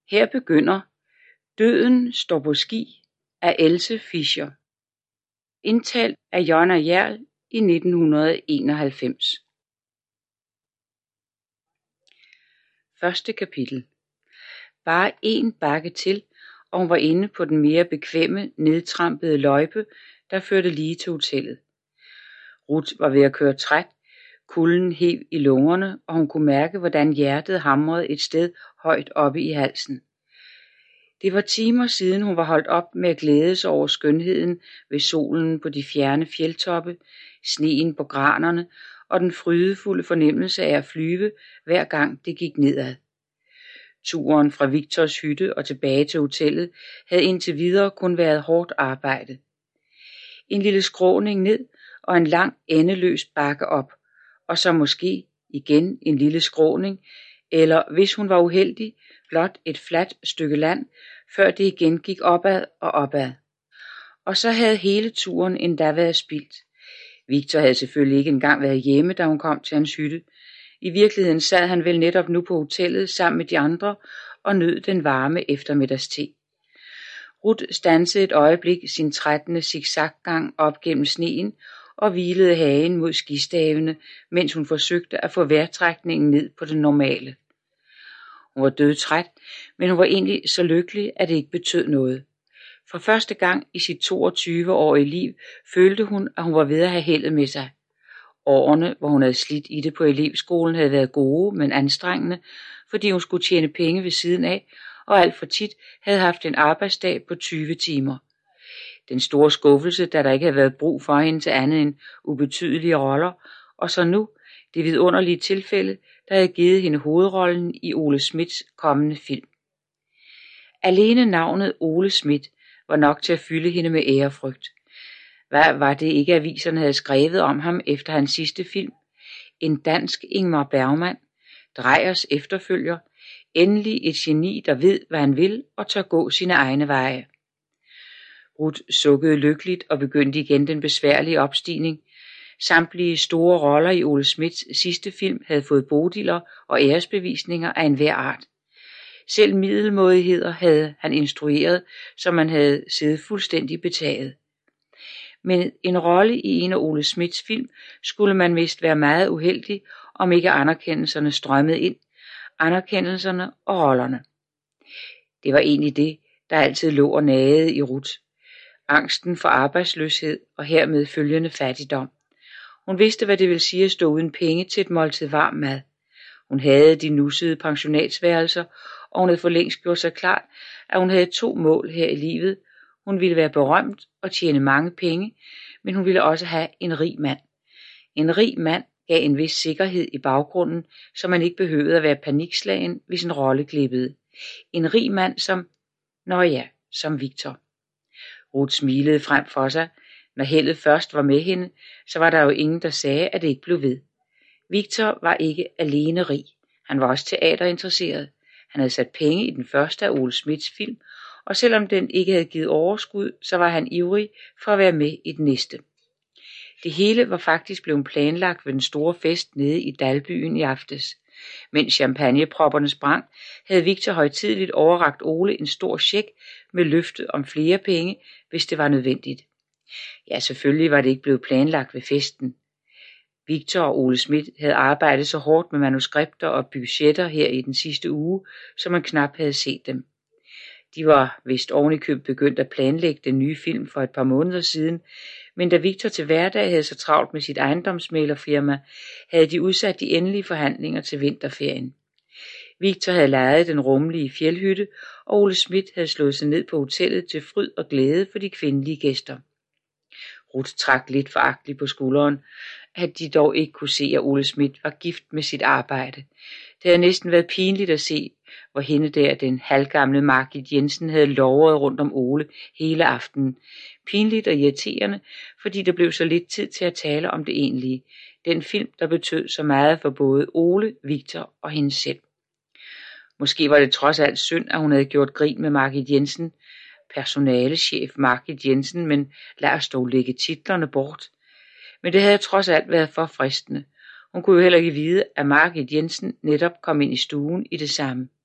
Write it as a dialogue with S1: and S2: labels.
S1: Her begynder Døden står på ski af Else Fischer. Indtalt af Jonna Hjerl i 1991. Første kapitel. Bare en bakke til, og hun var inde på den mere bekvemme, nedtrampede løjpe, der førte lige til hotellet. Ruth var ved at køre træt. Kulden hev i lungerne, og hun kunne mærke, hvordan hjertet hamrede et sted højt oppe i halsen. Det var timer siden, hun var holdt op med at glæde sig over skønheden ved solen på de fjerne fjeldtoppe, sneen på granerne og den frydefulde fornemmelse af at flyve, hver gang det gik nedad. Turen fra Victors hytte og tilbage til hotellet havde indtil videre kun været hårdt arbejde. En lille skråning ned og en lang endeløs bakke op, og så måske igen en lille skråning, eller hvis hun var uheldig, blot et fladt stykke land, før det igen gik opad og opad. Og så havde hele turen endda været spildt. Victor havde selvfølgelig ikke engang været hjemme, da hun kom til hans hytte. I virkeligheden sad han vel netop nu på hotellet sammen med de andre og nød den varme eftermiddagste. Ruth standsede et øjeblik sin trættende zigzaggang op gennem sneen og hvilede hagen mod skistavene, mens hun forsøgte at få vejrtrækningen ned på det normale. Hun var dødtræt, men hun var egentlig så lykkelig, at det ikke betød noget. For første gang i sit 22-årige liv følte hun, at hun var ved at have heldet med sig. Årene, hvor hun havde slidt i det på elevskolen, havde været gode, men anstrengende, fordi hun skulle tjene penge ved siden af, og alt for tit havde haft en arbejdsdag på 20 timer. Den store skuffelse, da der ikke havde været brug for hende til andet end ubetydelige roller, og så nu det vidunderlige tilfælde, der havde givet hende hovedrollen i Ole Smiths kommende film. Alene navnet Ole Smith var nok til at fylde hende med ærefrygt. Hvad var det ikke, aviserne havde skrevet om ham efter hans sidste film? En dansk Ingmar Bergman, Dreyers efterfølger, endelig et geni, der ved, hvad han vil og tør gå sine egne veje. Ruth sukkede lykkeligt og begyndte igen den besværlige opstigning. Samtlige store roller i Ole Smiths sidste film havde fået bodiller og æresbevisninger af enhver art. Selv middelmådigheder havde han instrueret, som man havde siddet fuldstændig betaget. Men en rolle i en af Ole Smiths film skulle man vist være meget uheldig, om ikke anerkendelserne strømmede ind, anerkendelserne og rollerne. Det var egentlig det, der altid lå og nagede i Ruth. Angsten for arbejdsløshed og hermed følgende fattigdom. Hun vidste, hvad det ville sige at stå uden penge til et måltid varm mad. Hun havde de nussede pensionatsværelser, og hun havde for længst gjort sig klart, at hun havde 2 mål her i livet. Hun ville være berømt og tjene mange penge, men hun ville også have en rig mand. En rig mand gav en vis sikkerhed i baggrunden, så man ikke behøvede at være panikslagen, hvis en rolle glippede. En rig mand som Victor. Ruth smilede frem for sig. Når heldet først var med hende, så var der jo ingen, der sagde, at det ikke blev ved. Victor var ikke alene rig. Han var også teaterinteresseret. Han havde sat penge i den første af Ole Smiths film, og selvom den ikke havde givet overskud, så var han ivrig for at være med i den næste. Det hele var faktisk blevet planlagt ved den store fest nede i Dalbyen i aftes. Mens champagnepropperne sprang, havde Victor højtideligt overrakt Ole en stor check med løfte om flere penge, hvis det var nødvendigt. Ja, selvfølgelig var det ikke blevet planlagt ved festen. Victor og Ole Smith havde arbejdet så hårdt med manuskripter og budgetter her i den sidste uge, så man knap havde set dem. De var vist ovenikøbet begyndt at planlægge den nye film for et par måneder siden, men da Victor til hverdag havde så travlt med sit ejendomsmæglerfirma, havde de udsat de endelige forhandlinger til vinterferien. Victor havde lejet den rummelige fjeldhytte, og Ole Smith havde slået sig ned på hotellet til fryd og glæde for de kvindelige gæster. Ruth trak lidt foragteligt på skulderen, at de dog ikke kunne se, at Ole Smith var gift med sit arbejde. Det havde næsten været pinligt at se, hvor hende der, den halvgamle Margit Jensen, havde lovet rundt om Ole hele aftenen. Pinligt og irriterende, fordi der blev så lidt tid til at tale om det egentlige. Den film, der betød så meget for både Ole, Victor og hende selv. Måske var det trods alt synd, at hun havde gjort grin med Margit Jensen, personalechef Margit Jensen, men lad os dog lægge titlerne bort. Men det havde trods alt været for fristende. Hun kunne jo heller ikke vide, at Margit Jensen netop kom ind i stuen i det samme.